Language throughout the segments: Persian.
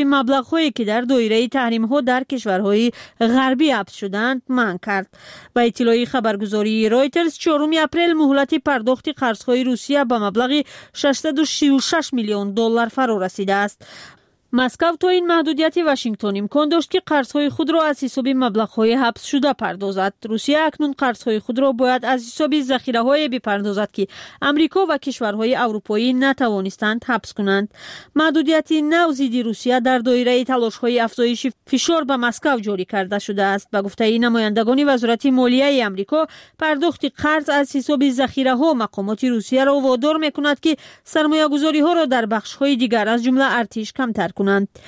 مبلغ‌هایی که در دایره تحریم‌ها در کشورهای غربی حبس شدند منع کرد. با اطلاع خبرگزاری رایترز 4 اپریل مهلت پرداخت قرض‌های روسیه به مبلغ 636 میلیون دلار فرا رسیده است. مسکو تا این محدودیت واشنگتن امکان داشت که قرض‌های خود را از حساب مبلغ‌های حبس شده پردازد. روسیه اکنون قرض‌های خود را باید از حساب ذخیره‌های بپردازد که امریکا و کشورهای اروپایی نتوانستند حبس کنند. محدودیت نو ضد روسیه در دایره تلاش‌های افزایش فشار به مسکو جاری کرده شده است. به گفته نمایندگان وزارت مالیه امریکا، پرداخت قرض از حساب ذخیره‌ها مقامات روسیه را وادار می‌کند که سرمایه‌گذاری‌ها را در بخش‌های دیگر از جمله ارتش کمتر کنند.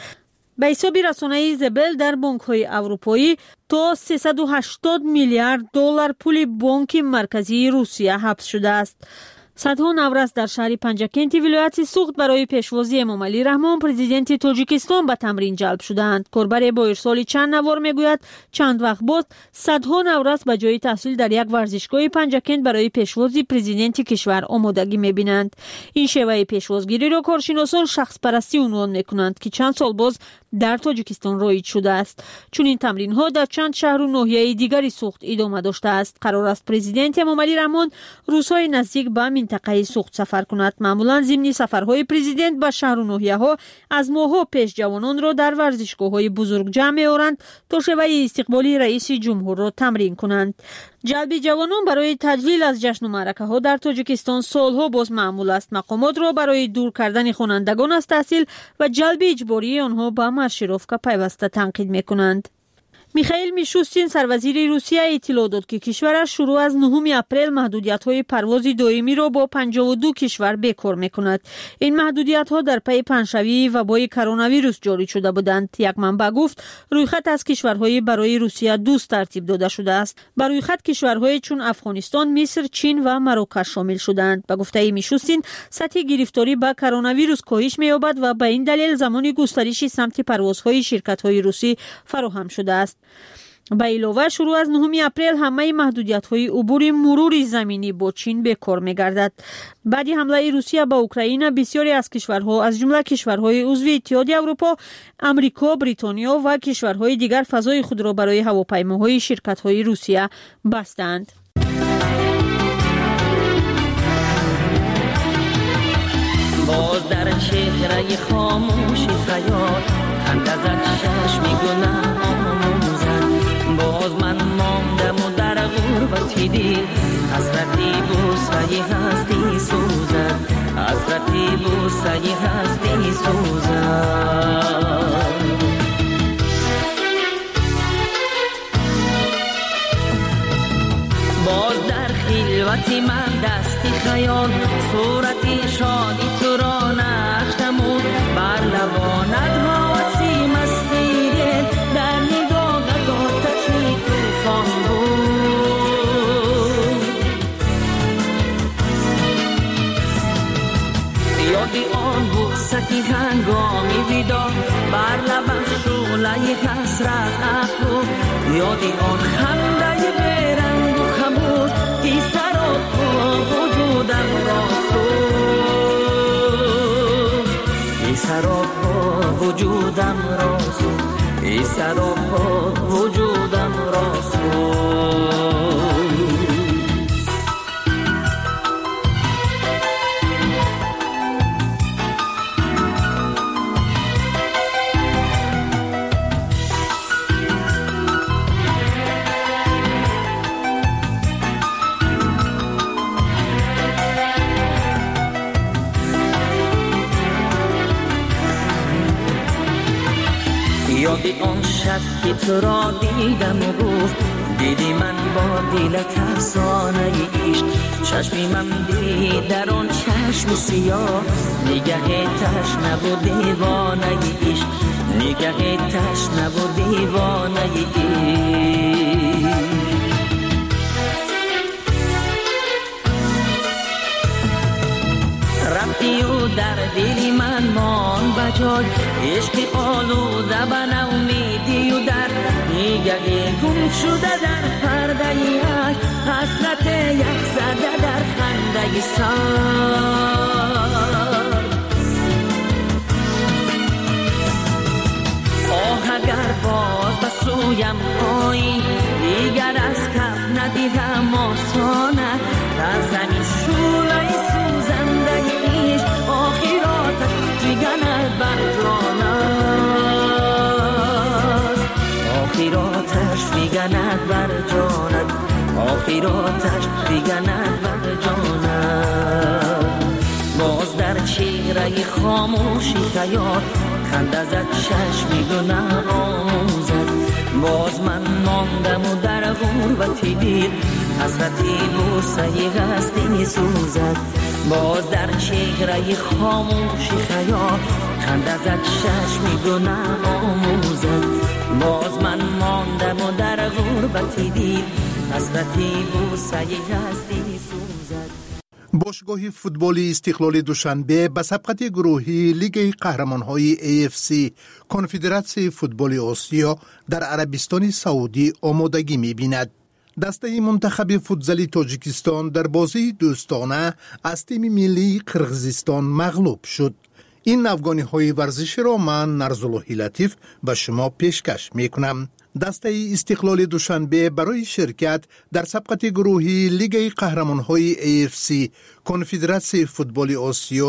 به حساب رسانه زبل در بانک‌های اروپایی تا 380 میلیارد دلار پول بانک مرکزی روسیه حبس شده است. صدها نورس در شهر پنجکنت ولایت سوخت برای پیشوازی امام علی رحمان پرزیدنت تاجیکستان به تمرین جلب شدند. کاربر با ارسال چند نوار میگوید چند وقت بعد صدها نورس به جای تحصیل در یک ورزشگاه پنجکنت برای پیشوازی پرزیدنت کشور آمادگی میبینند. این شیوه پیشوازگیری را کارشناسان شخص پرستی عنوان میکنند که چند سال باز در تاجیکستان رایج شده است. چون این تمرین ها در چند شهر و ناحیه دیگری سوخت ادامه داشته است. قرار است پرزیدنت امام علی رحمان روزهای نزدیک به منطقه سوخت سفر کند. معمولا ضمن سفرهای پرزیدنت به شهر و ناحیه ها از ماه‌ها پیش جوانان را در ورزشگاه‌های بزرگ جمع می‌آورند تا شیوه استقبال رئیس جمهور را تمرین کنند. جلب جوانان برای تجلیل از جشن و معرکه‌ها در تاجیکستان سالها باز معمول است. مقامات را برای دور کردن خوانندگان از تحصیل و جلب اجباری آنها به مارشیروفکا پیوسته تنقید می‌کنند. میخائیل میشوستین سروزیر روسیه اطلاع داد که کشورش شروع از 9 اپریل محدودیت‌های پرواز دائمی را با 52 کشور بکار می‌کند. این محدودیت‌ها در پی پنجشنبه وبای کرونا ویروس جاری شده بودند. یک منبع گفت رویخط از کشورهای برای روسیه دوست ترتیب داده شده است. بر رویخط کشورهای چون افغانستان، مصر، چین و مراکش شامل شدند. به گفته میشوستین سطح گرفتاری به کرونا ویروس کاهش می‌یابد و به این دلیل زمان گسترش سمت پروازهای شرکت‌های روسی فراهم شده است. با علاوه شروع از 9 اپریل همه محدودیت‌های عبور مرور زمینی با چین به کار می‌گردد. بعد حمله روسیه به اوکراین بسیاری از کشورها از جمله کشورهای عضو اتحادیه اروپا، امریکا، بریتانیا و کشورهای دیگر فضای خود را برای هواپیماهای شرکت‌های روسیه بستند. باز در چهره خاموش خیال خنده زد چشمی گناه آموزد. باز من ماندم و در غربتی دل حسرتی بوسه هستی سوزد. حسرتی بوسه هستی سوزد. باز در خلوتی من دستی خیال صورتی شادی تو را نقش نمود. بر لبانت حواسی مستی دل در نگاهت آتشی طوفان بود. یادی آن بوسه هنگامی ویدا بر لبش شعله حسرت افروخت. یادی آن خنده بیرنگ و خموش که سراب وجودم را سوخت. ای سراب وجودم را سوخت. ای سراب وجودم را سوخت. یادی آن شب که تو را دیدم و گفت دیدی من با دلت افسانه عشق. چشمی من دید در آن چشم سیاه نگه تشنه و دیوانه عشق. نگه تشنه و دیوانه عشق. رفتی و در دل من مان بجای عشق آلوده به نومیدی و در نگه گم شده در پرده عشق. حسرت یک زده در خنده سر. آرزویم پایی دیگر از کف ندیدم آسانه در زمین شولای سوزنده ایش آخراتش جگنت بر جانت آخراتش میگند بر جانت آخراتش میگند بر جانت باز در چهره خاموشی خیال خنده زد چشمی گناه آموزد باز من ماندم و در غربتی دید حسرتی بوسه هستی سوزد باز در چهره خاموشی خیال خنده زد چشمی گناه آموزد باز من ماندم و در غربتی دید حسرتی بوسه هستی سوزد. باشگاه فوتبال استقلال دوشنبه به سبقت گروهی لیگ قهرمان‌های AFC کنفدراسیون فوتبال آسیا در عربستان سعودی آمادگی می‌بیند. دسته منتخب فوتزال تاجیکستان در بازی دوستانه از تیم ملی قرقیزستان مغلوب شد. این افغانی‌های ورزشی را من نرزالله لطیف به شما پیشکش می‌کنم. دسته استقلال دوشنبه برای شرکت در سبقت گروهی لیگ قهرمان‌های AFC کنفدراسیون فوتبال آسیا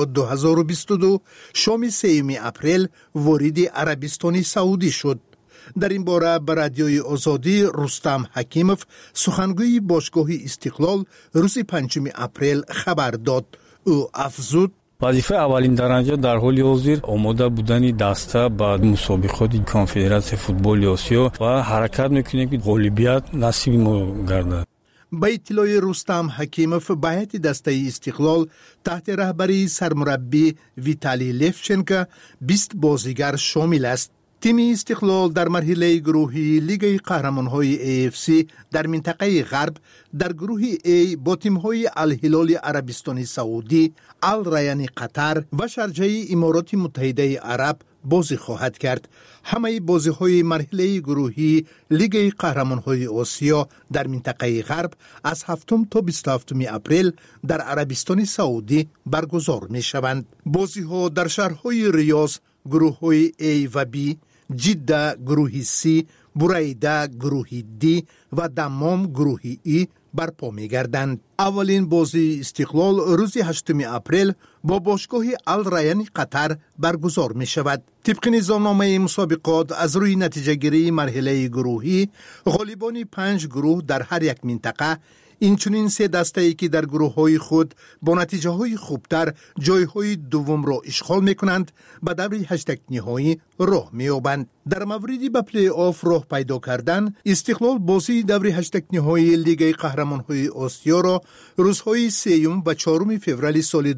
2022 شام 3 اپریل وارد عربستان سعودی شد. در این باره به رادیوی آزادی رستم حکیمов سخنگوی باشگاه استقلال روز 5 اپریل خبر داد. او افزود: وظیفه اولین درجه در حال حاضر آماده بودن دسته به مسابقات کنفدراسیون فوتبال آسیا و حرکت میکنه که غالبیت نصیب ما گردد. با اطلاع رستم حکیمov هیئت دسته استقلال تحت رهبری سرمربی ویتالی لفچنکو 20 بازیگر شامل است. تیم استقلال در مرحله گروهی لیگ قهرمان‌های AFC در منطقه غرب در گروه A با تیم‌های الهلال عربستان سعودی، الریان قطر و شارجه امارات متحده عرب بازی خواهد کرد. همه بازی‌های مرحله گروهی لیگ قهرمان‌های آسیا در منطقه غرب از 7 تا 27 اپریل در عربستان سعودی برگزار می‌شوند. بازی‌ها در شهرهای ریاض گروه‌های A و B، جده گروه C، بریده گروه D و دمام گروه E برپا می‌گردند. اولین بازی استقلال روز 8 اپریل با باشگاه الریان قطر برگزار می‌شود. طبق نظامنامه مسابقات از روی نتیجه گیری مرحله گروهی غالبان 5 گروه در هر یک منطقه اینچنین 3 دسته‌ای که در گروه‌های خود با نتیجه‌های خوبتر جای‌های دوم را اشغال می‌کنند به دور 8 نهایی راه می‌یابند. در موردی به پلی آف راه پیدا کردن استقلال بازی دور 8 نهایی لیگ قهرمان‌های آسیا را روزهای 3 و 4 فوریه سال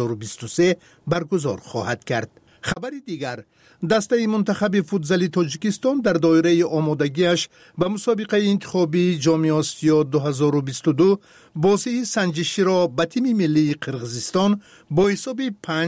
2023 برگزار خواهد کرد. خبر دیگر، دسته منتخب فوتزال تاجیکستان در دایره آمادگیش به مسابقه انتخابی جام آسیا 2022 بازی سنجشی را به تیم ملی قرقیزستان با حساب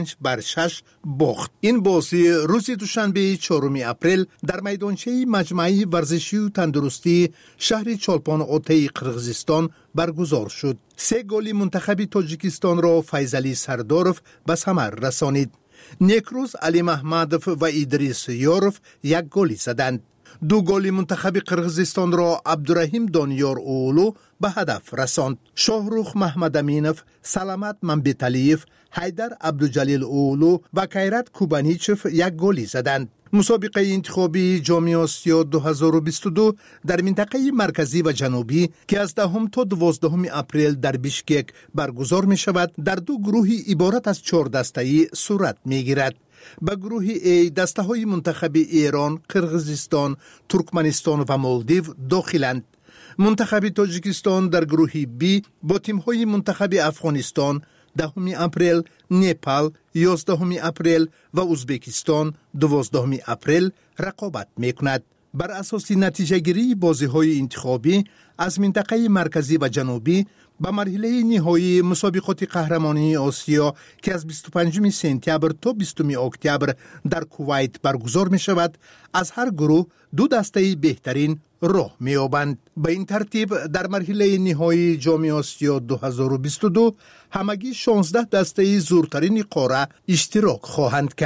5-6 باخت. این بازی روز دوشنبه 4 اپریل در میدانچه مجمع ورزشی و تندرستی شهر چالپان آتای قرقیزستان برگزار شد. 3 گل منتخب تاجیکستان را فیضعلی سرداروف به ثمر رسانید. نیکروز علی محمدوف و ادریس یاروف 1 گل زدند. 2 گل منتخب قرقیزستان را عبدالرحیم دانیار اولو به هدف رساند. شاهروخ محمد امینوف، سلامت منبیتالیف، حیدر عبدالجلیل اولو و کیرت کوبانیچف 1 گل زدند. مسابقه انتخابی جام آسیا 2022 در منطقه مرکزی و جنوبی که از 10 تا 12 اپریل در بیشکک برگزار می شود در 2 گروهی عبارت از 4 دسته‌ای صورت می گیرد. به گروه A دسته های منتخب ایران، قرقیزستان، ترکمنستان و مالدیو داخلند. منتخب تاجیکستان در گروه B با تیم های منتخب افغانستان 10 اپریل، نیپال 11 اپریل و ازبکستان 12 اپریل رقابت میکند. بر اساس نتیجه گیری بازی های انتخابی از منطقه مرکزی و جنوبی به مرحله نهایی مسابقات قهرمانی آسیا که از 25 سپتامبر تا 20 اکتبر در کویت برگزار می شود، از هر گروه 2 دسته بهترین راه می یابند. به این ترتیب در مرحله نهایی جام آسیا 2022 همگی 16 دسته زورترین قاره اشتراک خواهند کرد.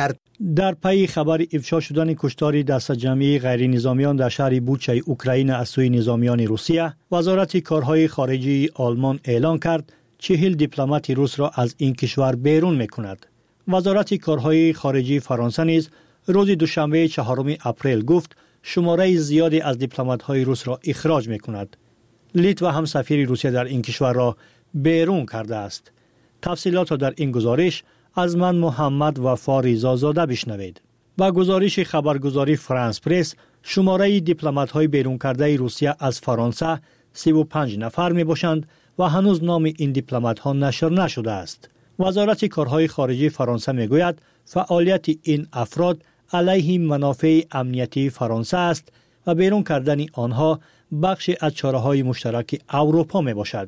در پی خبر افشا شدن کشتار دست جمعی غیر نظامیان در شهر بوچه اوکراین از سوی نظامیان روسیه، وزارت کارهای خارجه آلمان اعلان کرد 40 دیپلمات روس را از این کشور بیرون می‌کند. وزارت کارهای خارجه فرانسه نیز روز دوشنبه 4 اپریل گفت شماره زیادی از دیپلمات‌های روس را اخراج می‌کند. لیتوا هم سفیر روسیه در این کشور را بیرون کرده است. تفصیلات را در این گزارش از من محمد وفا رضازاده بشنوید. با گزارش خبرگزاری فرانس پرس، شماره دیپلمات‌های بیرون کرده روسیه از فرانسه 35 نفر میباشند و هنوز نام این دیپلمات‌ها نشر نشده است. وزارت کارهای خارجه فرانسه میگوید فعالیت این افراد علیه منافع امنیتی فرانسه است و بیرون کردن آنها بخش از چاره‌های مشترک اروپا میباشد.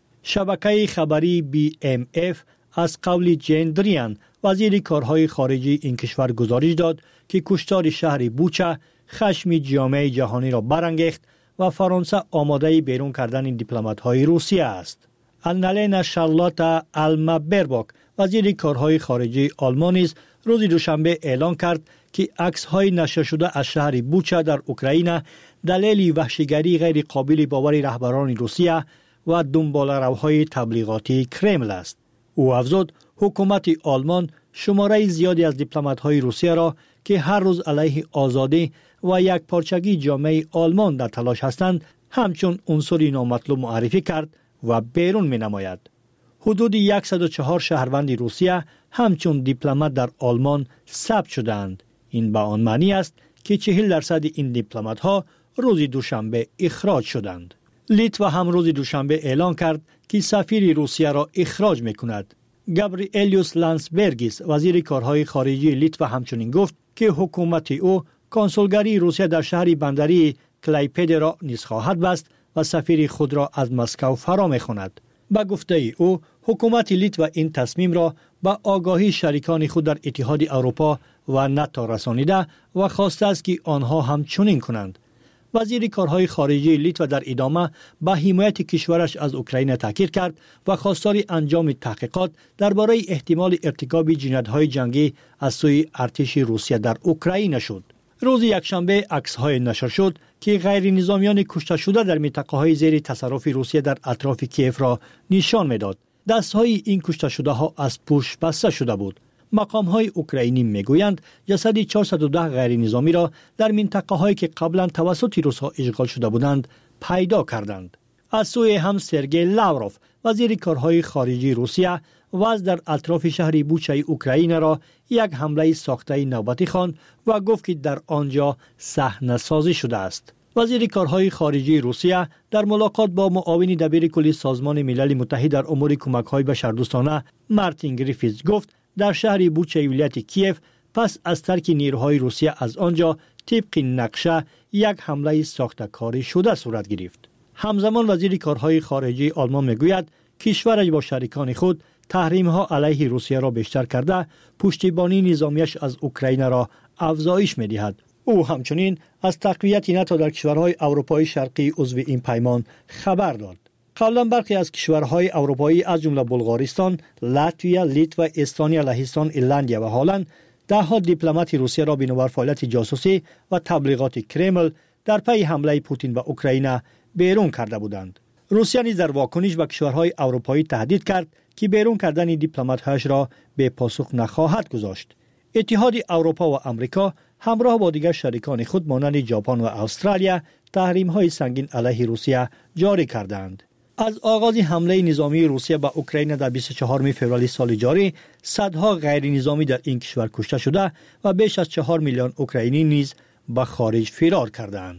شبکه خبری BMF از قول جین دریان، وزیر کارهای خارجه این کشور گزارش داد که کشتار شهر بوچه خشم جامعه جهانی را برانگیخت و فرانسه آماده بیرون کردن دیپلمات‌های روسیه است. آنالینا شارلوتا آلمابرباک، وزیر کارهای خارجه آلمان نیز روز دوشنبه اعلان کرد که عکس‌های نشر شده از شهر بوچه در اوکراین دلیل وحشیگری غیر قابل باور رهبران روسیه و دنباله‌روهای تبلیغاتی کرمل است. او افزود حکومت آلمان شماره زیادی از دیپلمات‌های روسیه را که هر روز علیه آزادی و یک پارچگی جامعه آلمان در تلاش هستند همچون عنصری نامطلوب معرفی کرد و بیرون می نماید. حدود 104 شهروند روسیه همچون دیپلمات در آلمان ثبت شدند. این به آن معنی است که 40% این دیپلمات‌ها روز دوشنبه اخراج شدند. لیتوا هم روز دوشنبه اعلان کرد که سفیر روسیه را اخراج می‌کند. گابریلیوس لانسبرگیس، وزیر کارهای خارجه لیتوا همچنین گفت که حکومت او کنسولگری روسیه در شهر بندری کلایپد را نیز خواهد بست و سفیر خود را از مسکو فرا می‌خواند. با گفته او حکومت لیتوا این تصمیم را با آگاهی شریکان خود در اتحاد اروپا و ناتو رسانیده و خواسته است که آنها هم چنین کنند. وزیر کارهای خارجه لیتوا در ادامه با حمایت کشورش از اوکراین تاکید کرد و خواستار انجام تحقیقات درباره احتمال ارتکاب جنایت‌های جنگی از سوی ارتش روسیه در اوکراین شد. روز یکشنبه عکس‌های نشر شد که غیر نظامیان کشته شده در منطقه‌های زیر تصرف روسیه در اطراف کیف را نشان می‌داد. دست‌های این کشته شده‌ها از پشت بسته شده بود. مقام‌های اوکراینی میگویند جسد 410 غیر نظامی را در منطقه‌هایی که قبلا توسط روس‌ها اشغال شده بودند پیدا کردند. از سوی هم سرگئی لاوروف، وزیر کارهای خارجه روسیه، وضع در اطراف شهر بوچه اوکراین را یک حمله ساخته نوبتی خواند و گفت که در آنجا صحنه‌سازی شده است. وزیر کارهای خارجه روسیه در ملاقات با معاون دبیر کلی سازمان ملل متحد در امور کمک‌های بشردوستانه مارتین گریفیتز گفت در شهر بوچه ولایت کیف پس از ترک نیروهای روسیه از آنجا طبق نقشه یک حمله ساخته‌کاری شده صورت گرفت. همزمان وزیر کارهای خارجه آلمان میگوید کشورش با شریکان خود تحریم‌ها علیه روسیه را بیشتر کرده پشتیبانی نظامیش از اوکراین را افزایش می‌دهد. او همچنین از تقویت ناتو در کشورهای اروپای شرقی عضو این پیمان خبر داد. قبلا برخی از کشورهای اروپایی از جمله بلغارستان، لاتویا، لیتوا، استونیا، لهستان، ایرلند و هلند ده‌ها دیپلمات روسیه را بنابر فعالیت جاسوسی و تبلیغات کرمل در پی حمله پوتین به اوکراین بیرون کرده بودند. روسیه نیز در واکنش به کشورهای اروپایی تهدید کرد که بیرون کردن دیپلمات‌هایش را به پاسخ نخواهد گذاشت. اتحاد اروپا و آمریکا همراه با دیگر شریکان خود مانند ژاپن و استرالیا تحریم‌های سنگین علیه روسیه جاری کردند. از آغاز حمله نظامی روسیه به اوکراین در 24 فوریه سال جاری، صدها غیر نظامی در این کشور کشته شده و بیش از 4 میلیون اوکراینی نیز به خارج فرار کردند.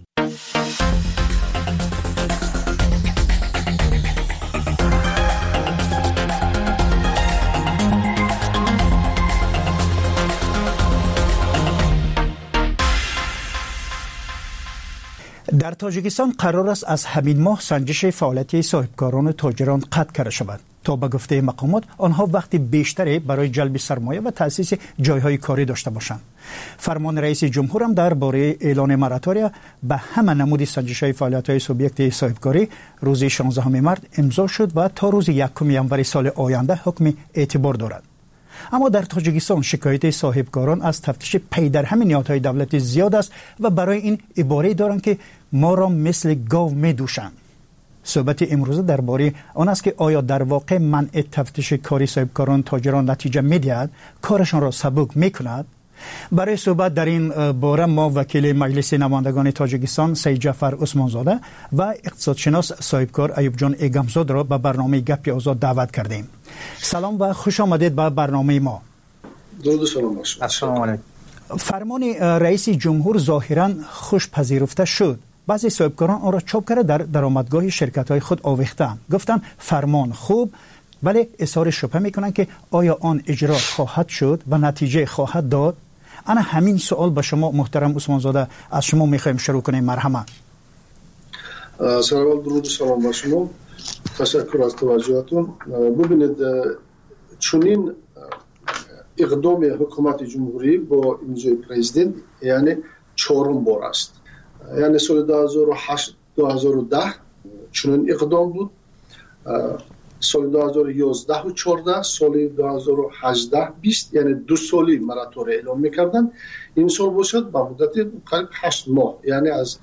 در تاجیکستان قرار است از همین ماه سنجش فعالیت صاحبکاران و تاجران قطع کرده شود تا به گفته مقامات آنها وقت بیشتری برای جلب سرمایه و تأسیس جایهای کاری داشته باشند. فرمان رئیس جمهور هم درباره اعلان مراتوریا به همه نمود سنجش‌های فعالیت‌های سوبیکت صاحبکاری روز 16 مارس امضا شد و تا روز 1 ینوری سال آینده حکم اعتبار دارد. اما در تاجیکستان شکایت صاحبکاران از تفتیش پی در همین نهادهای دولتی زیاد است و برای این عباره دارند که ما را مثل گاو می‌دوشند. صحبت امروزه درباره آن است که آیا در واقع منع تفتیش کاری صاحبکاران تاجران نتیجه می‌دهد، کارشان را سبک می‌کند؟ برای صحبت در این باره ما وکیل مجلس نمایندگان تاجیکستان سید جعفر عثمانزاده و اقتصادشناس صاحبکار ایوب جان ایگمزاد را به برنامه گپ آزاد دعوت کردیم. سلام و خوش آمدید به برنامه ما. درود و سلام باشید. السلام علیکم. فرمان رئیس جمهور ظاهراً خوش پذیرفته شد. بعضی صاحبکاران آن را چاپ کرده در درآمدگاه شرکت‌های خود آویختند. گفتند فرمان خوب، ولی اظهار شبهه میکنند که آیا آن اجرا خواهد شد و نتیجه خواهد داد؟ انا همین سوال به شما محترم عثمانزاده از شما میخوایم شروع کنیم. مرحمت. سلام، درود و سلام با شما. تشکر از توجهتون. ببینید چنین اقدام حکومت جمهوری با امضای پرزیدنت یعنی چهارم بار است. یعنی سال 2008 2010 چنین اقدام بود، سال 2011 و 14 سال 2018 20 یعنی 2 سالی مراتوری اعلام میکردن. این سال باشد با مدت قریب 8 ماه، یعنی از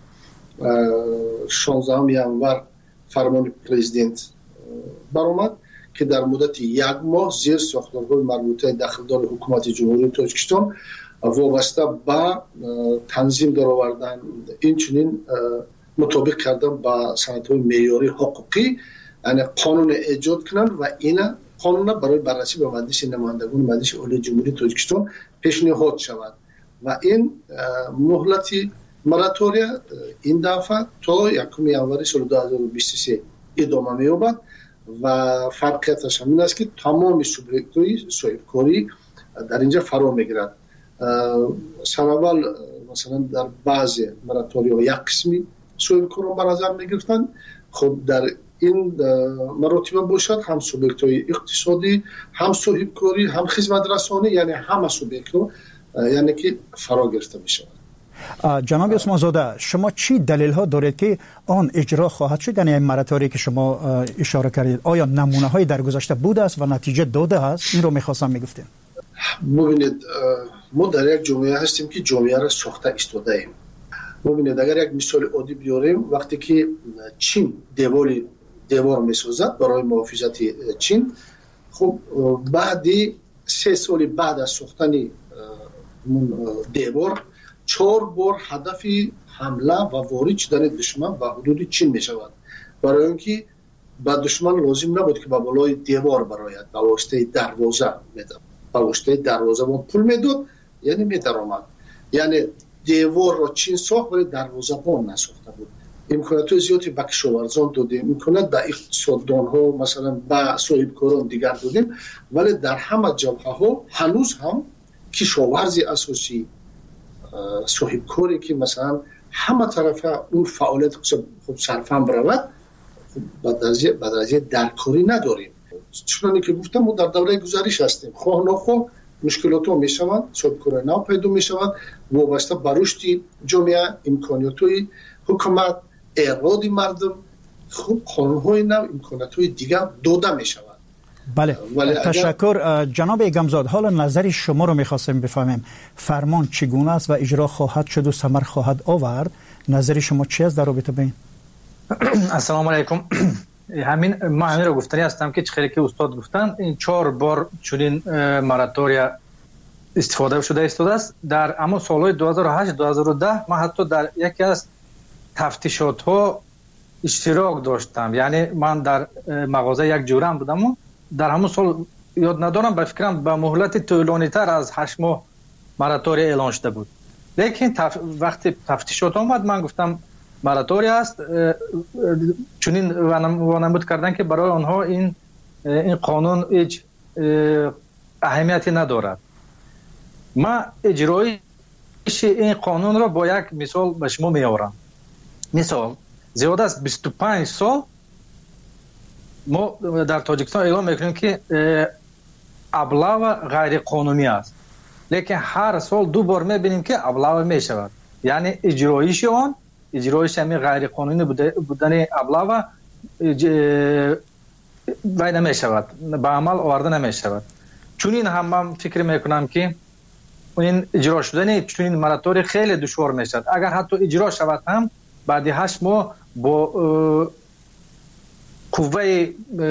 16 ینور فرمان پرزیدنت برآمد که در مدت 1 ماه زیر ساختارهای مربوطه داخلدار حکومت جمهوری تاجیکستان وابسته به تنظیم درآوردن، این چنین مطابق کردن با سندهای معیاری حقوقی، یعنی قانون ایجاد کنند و این قانون برای بررسی به مجلس نمایندگان مجلس عالی جمهوری تاجیکستان پیشنهاد شود و این مهلت مراتوری این دفعه تا 1 ینور سال 2023 ادامه می‌یابد و فرقیتش همین است که تمام سوبیکت‌های صاحبکاری در اینجا فرا میگیرد. سراول مثلا در بعضی مراتوری‌ها یک قسمی صاحبکاران به نظر می‌گرفتند. خب در این مراتب باشد هم سوبیکت‌های اقتصادی، هم صاحبکاری، هم خدمت رسانی، یعنی همه سوبیکت‌ها یعنی که فرا گرفته می‌شود. جناب عثمانزاده، شما چی دلیل ها دارید که آن اجرا خواهد شد؟ یعنی این مراتوری که شما اشاره کردید آیا نمونه های در گذشته بوده است و نتیجه داده است؟ این رو می‌خواستم میگفتین. ببینید ما در یک جامعه هستیم که جامعه را ساخته ایستاده ایم. ببینید اگر یک مثال عادی بیاریم، وقتی که چین دیوار میسازد برای محافظت چین، خب بعدی 3 سال بعد از ساختن دیوار 4 بار هدف حمله و وارد شدن دشمن به حدود چین می شود، برای اینکه با دشمن لازم نبود که با بالای دیوار براید، با واسطه دروازه میداد، با واسطه دروازه با پول میداد، یعنی میدرآمد. یعنی دیوار را چین ساخت ولی دروازه بان نساخته بود. امکانات زیادی به کشاورزان دادیم، امکانات به اقتصاددان ها مثلا به صاحبکاران دیگر دادیم، ولی در همه جبهه ها هنوز هم کشاورزی اساسی صاحبکاری که مثلا همه طرف اون فعالیت خب صرفا برود، به درجه درکاری نداریم. چون که گفتم ما در دوره گذشته هستیم، خواه نخواه مشکلات ها می شوند، صاحبکاران نو پیدا می شوند، وابسته به رشد جامعه، امکانات های حکومت، اراده مردم، خوب قانون های نو، امکانات های دیگر داده می شوند. بله، تشکر جناب ایگمزاد. حالا نظر شما رو می‌خواستیم بفهمیم، فرمان چگونه است و اجرا خواهد شد و ثمر خواهد آورد؟ نظر شما چی است در رابطه با این؟ السلام علیکم. همین ما همین رو گفتنی هستم که خیلی که استاد گفتن این 4 بار چنین مراتوریا استفاده شده است. در اما سالهای 2008 2010 ما حتی در یکی از تفتیشات ها اشتراک داشتم، یعنی من در مغازه یک جورم بودم و در همون سال یاد ندارم، به فکرم به مهلت طولانی تر از 8 ماه مراتوری اعلان شده بود. لیکن وقتی تفتیشات آمد من گفتم مراتوری است، چنین وانمود کردن که برای آنها این قانون هیچ اهمیتی ندارد. ما اجرای این قانون را با یک مثال به شما میآورم. مثال زیاد از 25 سال ما در تاجیکستان اعلام میکنیم که ابلاغ غیر قانونی است، لیکن هر سال 2 بار میبینیم که ابلاغ میشود، یعنی اجرایش همین غیر قانونی بودن ابلاغ نمیشود، به عمل آورده نمیشود. چونین هم من فکر میکنم که این اجرا شدن چونین مراتوری خیلی دشوار میشد. اگر حتی اجرا شود هم بعد 8 ماه با قوه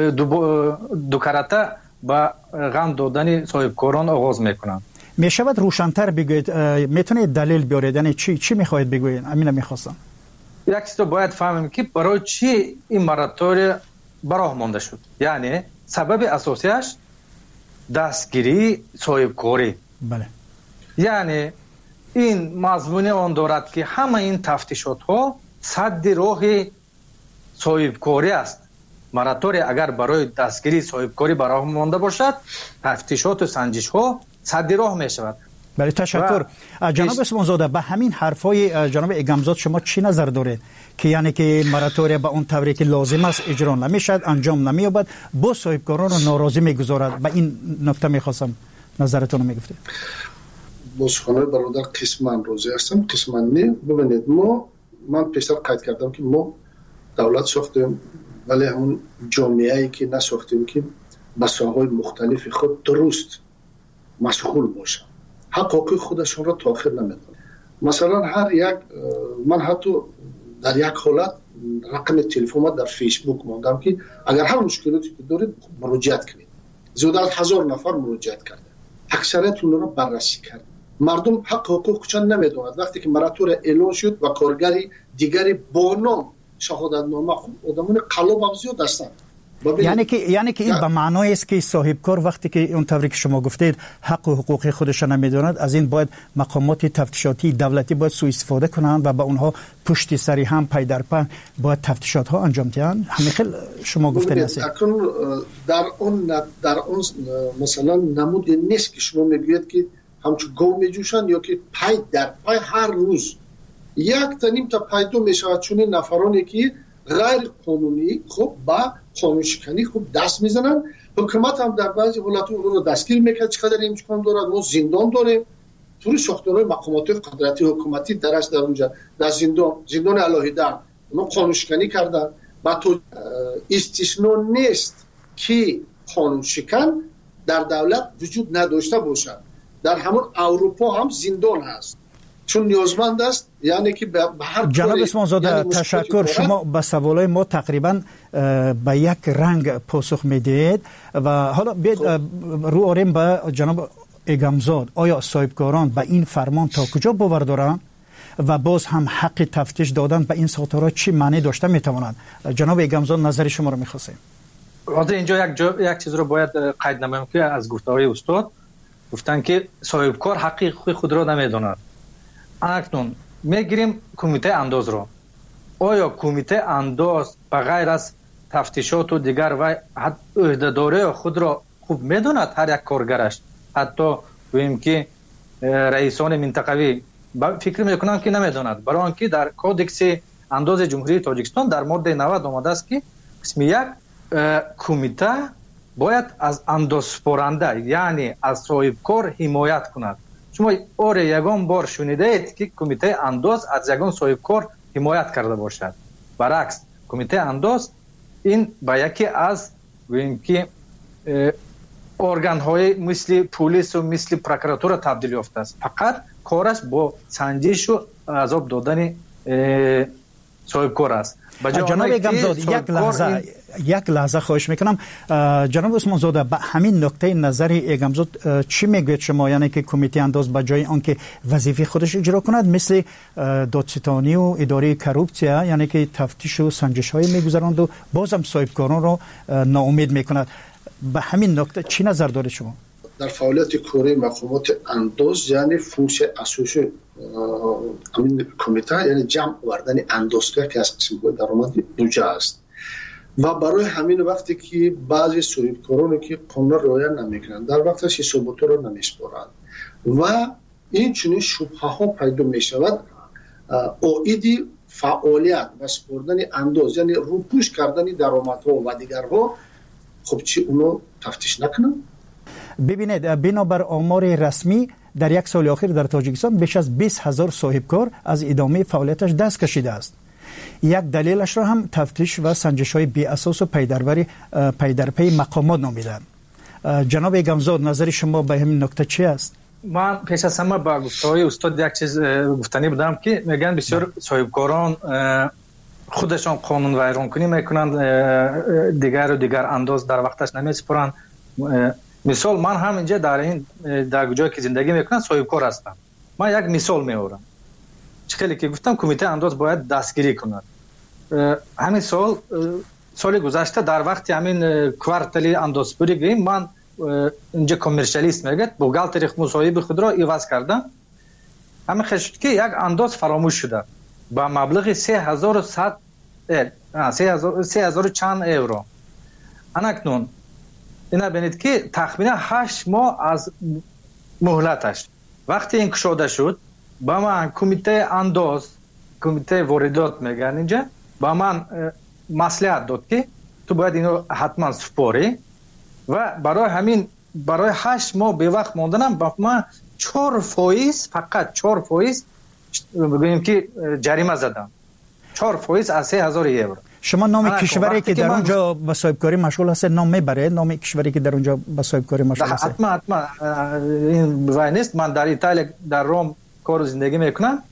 دو کرته با غم دادن صاحبکاران آغاز میکنن. میشود روشن‌تر بگویید؟ میتونید دلیل بیارید؟ یعنی چی میخواهید بگویید؟ امین میخواستم یک چیز باید فهمیم که برای چی این مراتوری براه مانده شد. یعنی سبب اساسیش دستگیری صاحبکاری. بله. یعنی این مضمون آن دارد که همه این تفتیشات ها سد راه صاحبکاری است. مراتوری اگر برای دستگیری صاحبکاری براه مانده باشد، تفتیشات و سنجش ها سد راه می شود. بله تشکر. جناب عثمان زاده، به همین حرفای جناب ایگمزاد شما چی نظر دارید که یعنی که مراتوری به اون طوری که لازم است اجرا نمیشد، انجام نمییابد، با صاحبکاران رو ناراضی میگذارد؟ به این نکته میخواستم نظرتون رو میگفتید. بازخانه برادر قسمان روزی هستم، قسمان نه. ببینید من پیشتر قید کردم که ما دولت ساختیم ولی همون جامعه‌ای که نساختیم که به ساحه‌های مختلف خود درست مشغول باشن، حقوق خودشون را تأخیر نمیدن. مثلا من حتی در یک حالت رقم تلفن در فیسبوک ماندم که اگر هر مشکلاتی که دارید مراجعت کنید. زیاد از 1000 نفر مراجعت کرده، اکثریت اون را بررسی کرد. مردم حق حقوق چون نمیدونند. وقتی که مراتور اعلان شد و کارگری دیگری با نام شهادتنامه خود آدمان قلاب هم زیاد هستند. یعنی که این به معنای است که صاحبکار وقتی که اون طوری که شما گفتید حق و حقوق خودش نمیدوند، از این باید مقامات تفتیشاتی دولتی باید سوء استفاده کنند و به اونها پشت سری هم پای در پای باید تفتیشات ها انجام دهند. همین خیلی شما گفتنی است. در اون مثلا نمود نیست که شما میگویید که همچون گاو میجوشند یا که پای در پای هر روز یک تا نیم تا پای دو میشود. چون نفرانی که غیر قانونی خب با قانون شکنی خب دست میزنن. حکومت هم در بعضی حالات اون رو دستگیر میکنه. چقدر امکان دارد ما زندان داریم، طوری ساختارهای مقامات قدرتی حکومتی درش در اونجا در زندان علاهیده ما قانون شکنی کردن. با تو استثنا نیست که قانون شکن در دولت وجود نداشته باشد. در همون اروپا هم زندان هست چون نیازمند است. یعنی که به هر جناب عثمان زاده تشکر. شما به سوالای ما تقریبا به یک رنگ پاسخ میدید و حالا رو آریم به جناب ایگمزاد. آیا صاحبکاران به این فرمان تا کجا باور دارند و باز هم حق تفتیش دادن به این ساختارها چی معنی داشته میتوانند؟ جناب ایگمزاد نظر شما رو میخواستیم. حاضر اینجا یک چیز رو باید قید نمایم که از گفته‌های استاد گفتن که صاحبکار حقیق خود را نمیداند. اکنون میگیریم کمیته انداز را. آیا کمیته انداز بغیر از تفتیشات و دیگر و عهده‌داری خود را خوب میداند؟ هر یک کارگرش حتی بگیم که رئیسان منطقوی فکر میکنند که نمیداند، برای آنکه در کودکس انداز جمهوری تاجیکستان در مورد 90 آمده است که قسم 1 کمیته باید از اندازپرنده یعنی از صاحبکار حمایت کند. شما یگان بار شنیده اید که کمیته انداز از یگان صاحبکار حمایت کرده باشد؟ برعکس کمیته انداز این با یکی از که ارگان های مثل پلیس و مثل پروکراتور تبدیل یافته است. فقط کارش با سنجش و عذاب دادن صاحبکار است. جناب ایگمزاد یک لحظه خواهش میکنم. جناب عثمان زاده به همین نکته نظر ایگمزاد چی میگوید شما؟ یعنی که کمیته انداز به جای آنکه وظیفه خودش اجرا کند مثل دادستانی و اداره کروپسیا یعنی که تفتیش و سنجش های میگذراند و بازم صاحبکاران را ناامید میکند، به همین نکته چی نظر دارید شما؟ در فعالیت کاری مقامات انداز یعنی فونکسیون اساسی همین کمیته یعنی جمع آوردن اندازگر که از قسم‌های درآمد بودجه است و برای همین وقتی که بعضی صاحبکارانی که قانون رعایت نمیکنند در وقتش حسابات را نمیسپارند و این چنین شبهه‌ها پیدا میشود، عاید فعالیت و سپردن انداز یعنی روپوش کردن درآمدها و دیگرها خب چی اونو تفتیش نکنن؟ ببینید بنابر آمار رسمی در یک سال اخیر در تاجیکستان بیش از 20,000 صاحبکار از ادامه فعالیتش دست کشیده است. یک دلیلش را هم تفتیش و سنجش های بی اساس و پی در پی مقامات نامیدند. جناب گمزاد نظر شما به همین نکته چی است؟ من پیش از همه با گفتهای استاد یک چیز گفتنی بودم که میگن بسیار صاحبکاران خودشان قانون ویران کنی میکنند، دیگر انداز در وقتش نمیسپرند. مثال من هم اینجا در جایی که زندگی میکنم صاحبکار هستم. من یک مثال میارم. خیلی که گفتم کمیته انداز باید دستگیری کند. همین سال گذشته در وقت همین کوارتلی اندازپوری گیم من اینجا کامرشالیست میگه بوغالتری مصاحبه خود را عوض کردم. همین خشت که یک انداز فراموش شده با مبلغ 3000 چند یورو. اناکنون اینا ببینید که تخمیناً 8 ماه از مهلتش وقتی این کشوده شد با من کمیته انداز، کمیته واردات میگن اینجا، با من مصلحت داد که تو باید اینو حتما سپاری و برای 8 ماه به وقت ماندنم با من 4% فقط 4% بگوییم که جریمه زدم. 4% از 3000 یورو. شما نام کشوری که در اونجا به صاحبکاری مشغول هست نام میبره؟ نام کشوری که در اونجا به صاحبکاری مشغول هست؟ حتما این وای نیست. من در ایتالیا در روم کار و زندگی میکنم.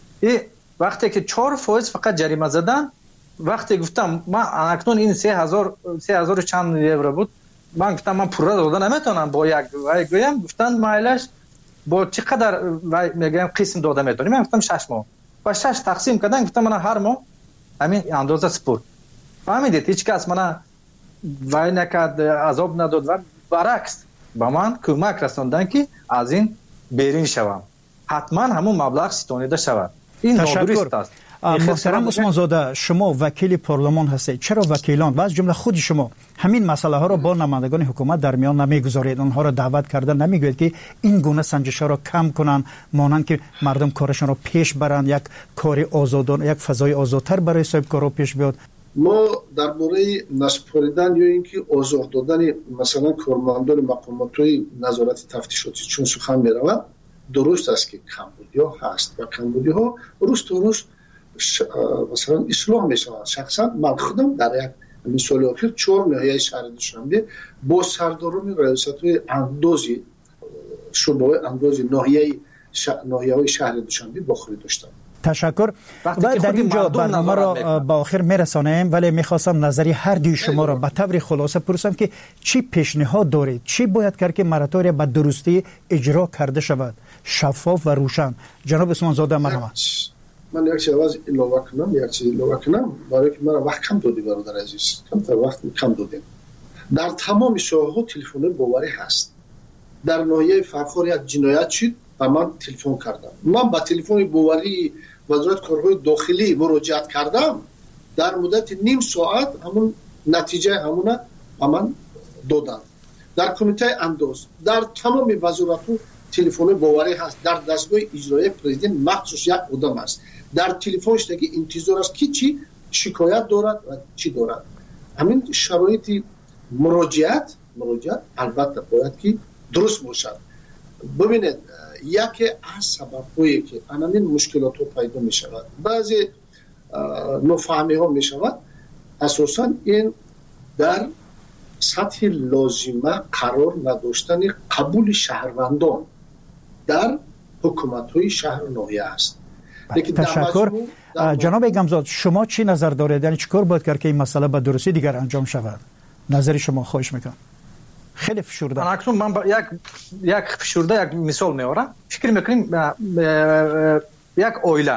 وقتی که 4% فقط جریمه زدن، وقتی گفتم من اکنون این 3000 چند یورو بود، من گفتم من پورا دادن نمیتونم با یک وای گویم. گفتن مایلش با چقدر میگم قسم داده میتونی؟ من گفتم 6 ماه با 6 تقسیم کردن. گفتم من هر ماه همین اندازه سپورت. فهمیدید هیچ کس من وای نکرد، عذاب نداد و برعکس با من کمک رساندن که از این بیرون شوم. حتما همون مبلغ ستانیده شود. این نادرست است. محترم عثمان زاده، شما وکیل پارلمان هستید. چرا وکیلان و از جمله خود شما همین مسئله ها را با نمایندگان حکومت در میان نمیگذارید؟ اونها را دعوت کرده نمیگوید که این گونه سنجش ها را کم کنن، مانند که مردم کارشان را پیش برند، یک کار آزادانه، یک فضای آزادتر برای صاحبکارا پیش بیاد؟ ما درباره نسپاریدن یا اینکه آزاد دادن مثلا کارمندان مقامات‌های نظارت تفتیشاتی چون سخن می‌رود، درست است که کمبودی‌ها هست و کمبودی‌ها روز تا روز مثلا اصلاح می‌شود. شخصا من خودم در یک سال اخیر 4 ناحیه شهر دوشنبه با سرداران ریاست‌های اندازی شعبه‌های اندازی ناحیه‌های شهر دوشنبه باخری داشتم. تشکر. و در اینجا برنامه را به آخر میرسانیم، ولی میخواستم نظری هر دوی شما را به طور خلاصه پرسم که چی پیشنهاد دارید؟ چی باید کرد که مراتوریا به درستی اجرا کرده شود، شفاف و روشن؟ جناب عثمان زاده مرحبا. من یک چیز اضافه کنم برای که من وقت کم دادی برادر عزیز، کم دادیم. در تمام شاهدها تلفن باوری هست. در ناحیه فرخار یک جنایت شد و من تلفن کردم. من با تلفن باوری وزارت کارهای داخلی مراجعت کردم. در مدت نیم ساعت همون نتیجه همون من دادن. در کمیته انداز در تمام وزارت‌ها تلفن باوری هست. در دستگاه اجرایی پرزیدنت مخصوص یک آدم است. در تلفنش دیگه انتظار است که چی شکایت دارد و چی دارد. همین شرایط مراجعت البته باید که درست باشد. ببینید یکی از سبب‌هایی که همین مشکلات ها پیدا می شود، بعضی نفهمی ها می شود، اساساً این در سطح لازمه قرار نداشتن قبول شهروندان در حکومت های شهر ناحیه است. تشکر. جناب گمزاد، شما چی نظر دارید؟ یعنی چیکار باید کرد که این مسئله به درستی دیگر انجام شود؟ نظر شما خواهش میکنم. خیلی فشرده. اکنون من یک فشرده یک مثال میارم. فکر میکنیم یک عائله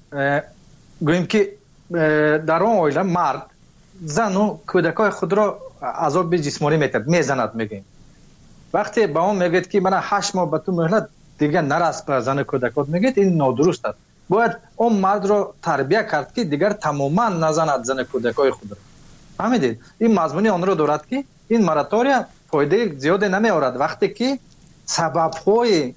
گوییم که در اون عائله مرد زن و کودکای خود را عذاب جسمانی میزند. میگیم وقتی با اون میگید که من 8 ماه به تو مهلت دیگه نرس به زن کودکات، میگید این نادرست است. باید اون مرد را تربیت کرد که دیگر تماما نزند زن کودکای خود را. فهمیدید؟ این مضمونی آن را دارد که این مراتوریا فایده زیاد نمی آورد وقتی که سبب‌های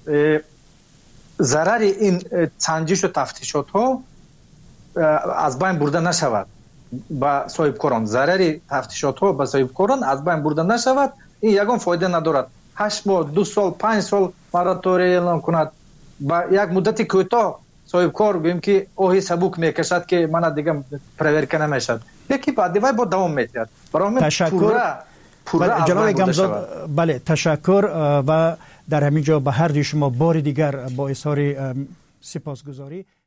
ضرر این سنجش و تفتیشات ها از بین برده نشود با صاحبکاران. ضرر تفتیشات ها با صاحبکاران از بین برده نشود، این یگان فایده ندارد. 8 ماه 2 سال 5 سال مراتوریا اعلام کند، با یک مدت کوتاه صاحبکار بگیم که اوهی سبک میکشد که من دیگه پرورکه نمیشد، یکی بعدی با دوام میتید. برای من پورا جناب گمزاد، بله تشکر و در همین جا به هر دوی شما بار دیگر با اظهار سپاسگزاری